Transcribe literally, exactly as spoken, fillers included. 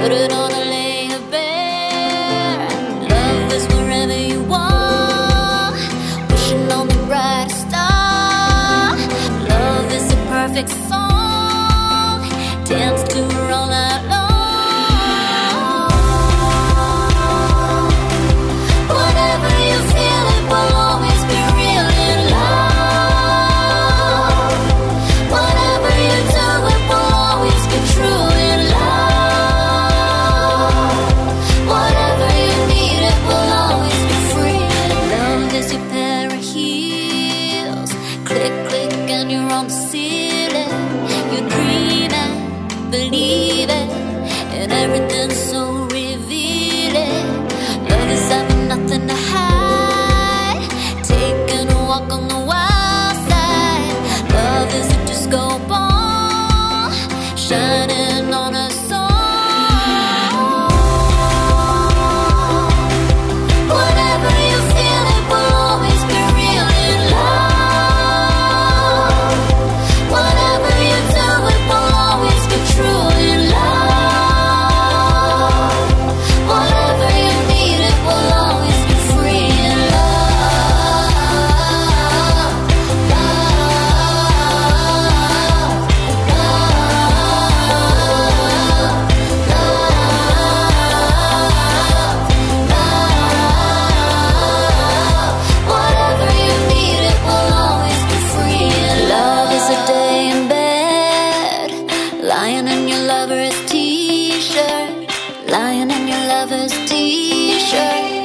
Put it on a layer bare. Love is wherever you are, wishing on the brightest star. Love is a perfect song, dance to her all night long. Whatever you feel, it will always be real in love. Whatever you do, it will always be true in love. Whatever you need, it will always be free. Love is your pair of heels. Click, click, and you're on the ceiling. You dream it, believe it, and everything's so revealing. Love is having nothing to hide, taking a walk on the wild side. Love is a disco ball, shining on a song. Whatever you feel, it will always be real in love. Whatever you do, it will always be true in love. Whatever you need, it will always be free in love. Whatever you need, it will always be free in love. Is a day in bed, lying in your lover's t-shirt, lying in your lover's t-shirt.